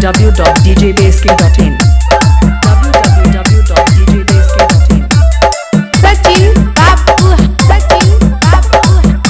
www.djbasking.in www.djbasking.in Sachin बाबू सचिन बाबू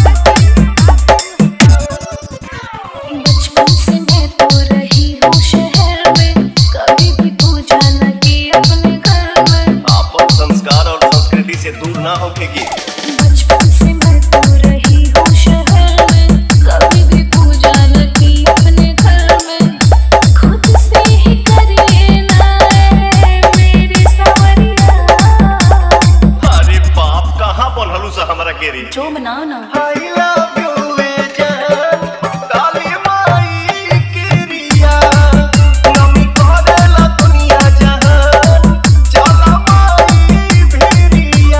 बचपन से मैं तो रही हूँ शहर में, कभी भी पूजा न की अपने घर में। आप संस्कार और संस्कृति से दूर ना होकेगी। बचपन से मैं तो रही हूँ शहर में, कभी भी पूजा न की अपने घर में। खुद से ही करिए ना मेरी सवरिया। अरे बाप कहाँ बोलहलू सा हमरा केरी। जो बनाओ ना I love you ए जान, काली माई केरिया, नमी करेला दुनिया जहान, चला माई भेरिया।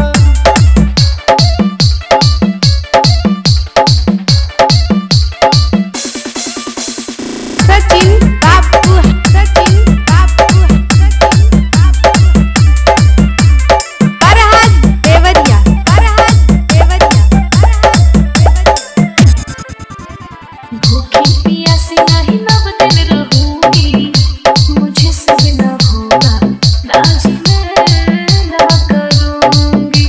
सचिन बाबू सचिन बाबू फरहाद देवरिया भूखी प्यासी नहीं नव दिन रहूंगी, मुझे सब न होगा राज मैं न करूंगी।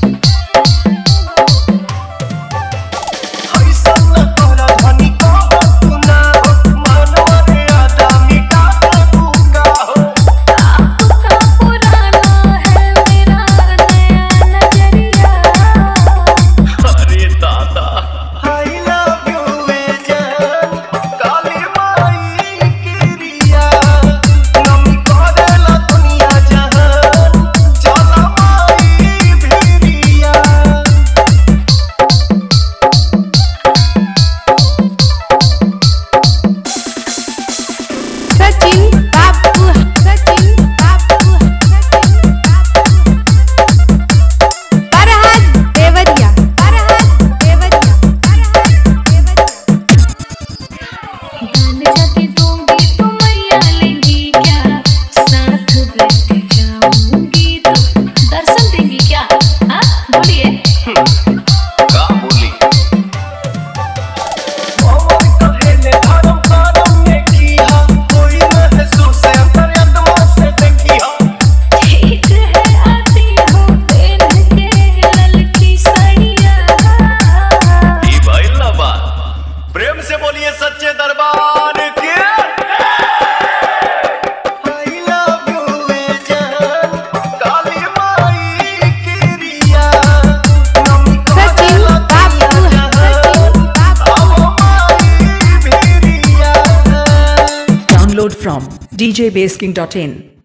ऐसा न करा धनी को तू ना हो, मानवा रे आदा मिटा दूंगा हो। आपका पुराना है मेरा नया नजरिया। अरे दादा I love you ए जान, काली माई केरिया, नमी करेला दुनिया जहान, चला माई भेरिया। सचिन बाबू फरहाद देवरिया जान जाती दूंगी तो मैया लेंगी क्या, साथ बैठ जाऊंगी तो दर्शन देंगी क्या। हाँ बोलिए। का बोली अमर कहेले धर्म करम ने किया, कोई महसूस अंतरात्मा से देखिया। ठीक है आती हूँ पहन के ललकी साड़ियाँ। ई भइल ना बात, प्रेम से बोलिए सच्चे दरबार के। I love you ए जान, काली माई केरिया, नमी सचिन करेला बाबू दुनिया जहान, आओ माई भेरिया। Download from djbasking.in